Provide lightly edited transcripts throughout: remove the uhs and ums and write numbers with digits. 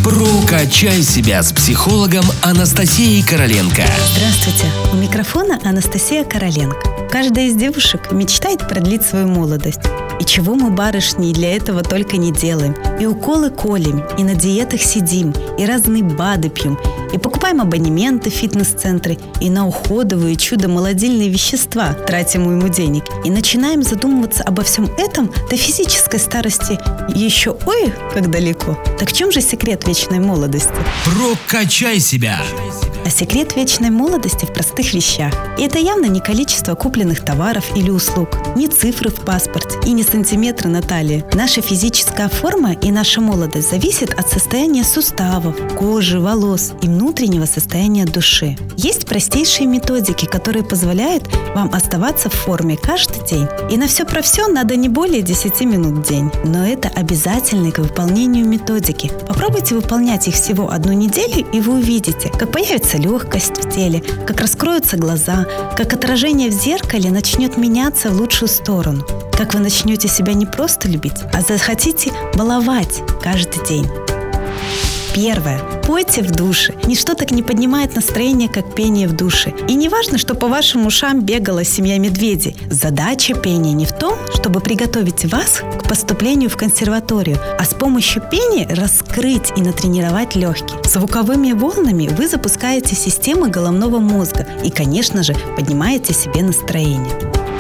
Прокачай себя с психологом Анастасией Короленко. Здравствуйте, у микрофона Анастасия Короленко. Каждая из девушек мечтает продлить свою молодость. И чего мы, барышни, для этого только не делаем. И уколы колем, и на диетах сидим, и разные БАДы пьем, и покупаем абонементы в фитнес-центры, и на уходовые чудо-молодильные вещества тратим ему денег. И начинаем задумываться обо всем этом до физической старости еще ой, как далеко. Так в чем же секрет вечной молодости? Прокачай себя! А секрет вечной молодости в простых вещах. И это явно не количество купленных товаров или услуг, не цифры в паспорте и не сантиметры на талии. Наша физическая форма и наша молодость зависит от состояния суставов, кожи, волос и внутреннего состояния души. Есть простейшие методики, которые позволяют вам оставаться в форме каждый день. И на все про все надо не более 10 минут в день. Но это обязательно к выполнению методики. Попробуйте выполнять их всего 1 неделю, и вы увидите, как появится легкость в теле, как раскроются глаза, как отражение в зеркале начнет меняться в лучшую сторону, как вы начнете себя не просто любить, а захотите баловать каждый день. Первое. Пойте в душе. Ничто так не поднимает настроение, как пение в душе. И не важно, что по вашим ушам бегала семья медведей. Задача пения не в том, чтобы приготовить вас к поступлению в консерваторию, а с помощью пения раскрыть и натренировать легкие. Звуковыми волнами вы запускаете системы головного мозга и, конечно же, поднимаете себе настроение.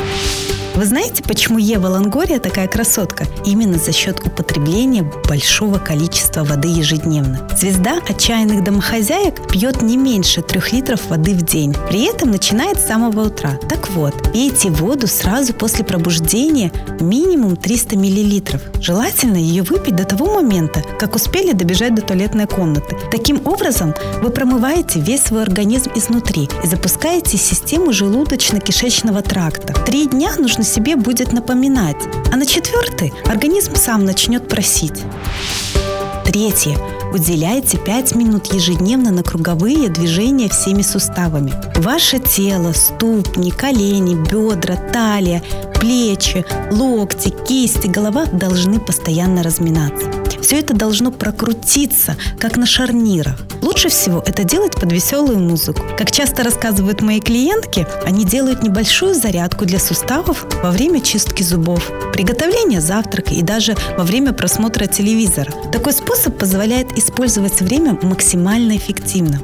Вы знаете, почему Ева Лонгория такая красотка? Именно за счет употребления большого количества воды ежедневно. Звезда отчаянных домохозяек пьет не меньше 3 литров воды в день. При этом начинает с самого утра. Так вот, пейте воду сразу после пробуждения минимум 300 миллилитров. Желательно ее выпить до того момента, как успели добежать до туалетной комнаты. Таким образом, вы промываете весь свой организм изнутри и запускаете систему желудочно-кишечного тракта. 3 дня нужно себе будет напоминать, а на 4-й организм сам начнет просить. 3. Уделяйте 5 минут ежедневно на круговые движения всеми суставами. Ваше тело, ступни, колени, бедра, талия, плечи, локти, кисти, голова должны постоянно разминаться. Все это должно прокрутиться, как на шарнирах. Лучше всего это делать под веселую музыку. Как часто рассказывают мои клиентки, они делают небольшую зарядку для суставов во время чистки зубов, приготовления завтрака и даже во время просмотра телевизора. Такой способ позволяет использовать время максимально эффективно.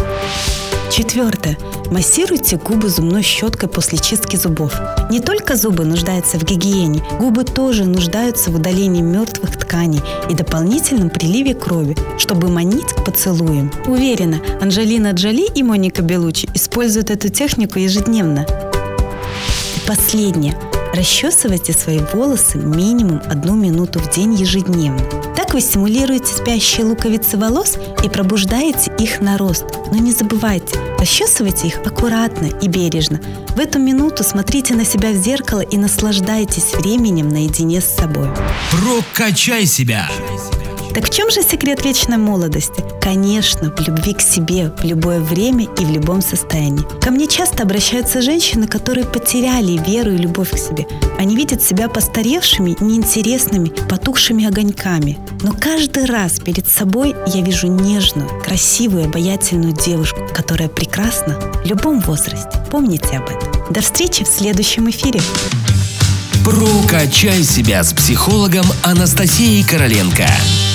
4. Массируйте губы зубной щеткой после чистки зубов. Не только зубы нуждаются в гигиене, губы тоже нуждаются в удалении мертвых тканей и дополнительном приливе крови, чтобы манить к поцелуям. Уверена, Анджелина Джоли и Моника Беллуччи используют эту технику ежедневно. И последнее. Расчесывайте свои волосы минимум 1 минуту в день ежедневно. Так вы стимулируете спящие луковицы волос и пробуждаете их на рост. Но не забывайте, расчесывайте их аккуратно и бережно. В эту минуту смотрите на себя в зеркало и наслаждайтесь временем наедине с собой. Прокачай себя! Так в чем же секрет вечной молодости? Конечно, в любви к себе в любое время и в любом состоянии. Ко мне часто обращаются женщины, которые потеряли веру и любовь к себе. Они видят себя постаревшими, неинтересными, потухшими огоньками. Но каждый раз перед собой я вижу нежную, красивую, обаятельную девушку, которая прекрасна в любом возрасте. Помните об этом. До встречи в следующем эфире. Прокачай себя с психологом Анастасией Короленко.